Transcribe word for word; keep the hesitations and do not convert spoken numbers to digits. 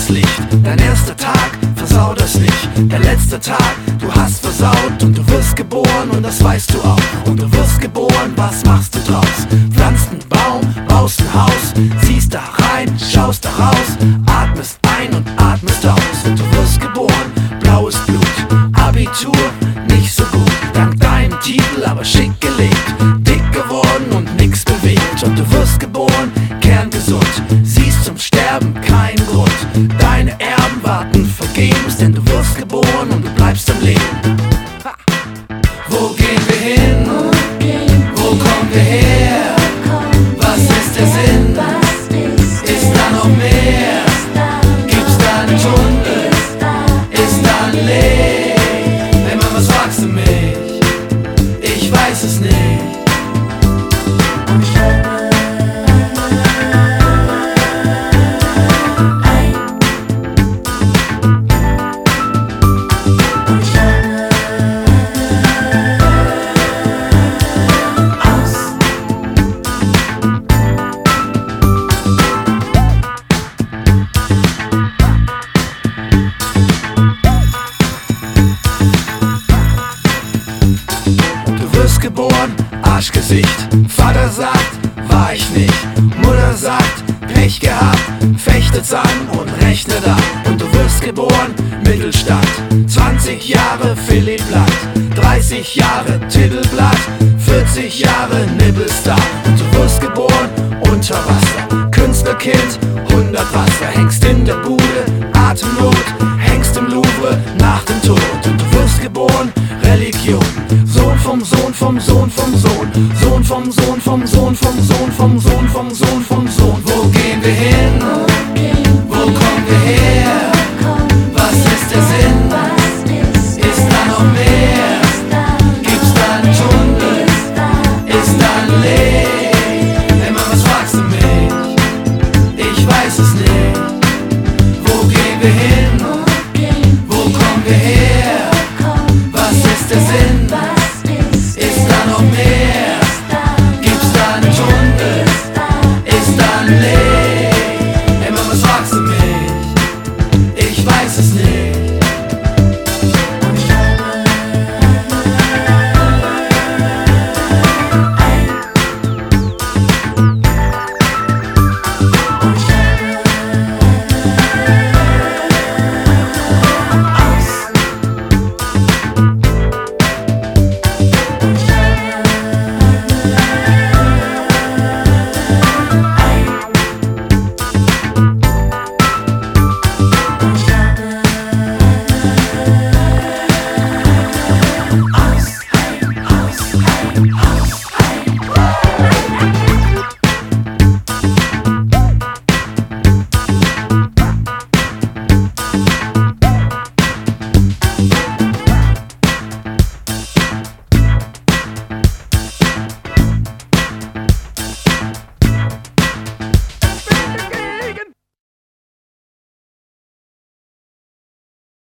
das Licht. Dein erster Tag, versau das nicht. Der letzte Tag, du hast versaut. Und du wirst geboren und das weißt du auch. Und du wirst geboren, was machst du draus? Pflanzt einen Baum, baust ein Haus, siehst da rein, schaust da raus, atmest ein und atmest aus. Und du wirst geboren, blaues Blut, Abitur, nicht so gut. Dank deinem Titel, aber schick gelegt, dick geworden und nix bewegt. Und du wirst geboren, kerngesund, siehst zum Sterben keinen Grund. Deine Erben warten vergebens, denn du wirst geboren und du bleibst am Leben. Ha. Wo gehen wir hin? Wo kommen wir her? Was ist der Sinn? Ist da noch mehr? Gibt's da einen Tunnel? Ist da ein Lee? Hey Mann, was fragst du mich? Ich weiß es nicht. Geboren, Arschgesicht. Vater sagt, war ich nicht. Mutter sagt, Pech gehabt. Fechtet's an und rechnet ab. Und du wirst geboren, Mittelstand. zwanzig Jahre Philipp Blatt, dreißig Jahre Titelblatt, vierzig Jahre Nibbelstar. Und du wirst geboren, unter Wasser. Künstlerkind, hundert Wasser. Hängst in der Bude, Atemnot. Hängst im Louvre, nach dem Tod. Und du wirst geboren, Religion. Sohn vom Sohn vom Sohn vom Sohn. Sohn vom Sohn vom Sohn vom Sohn vom Sohn vom Sohn vom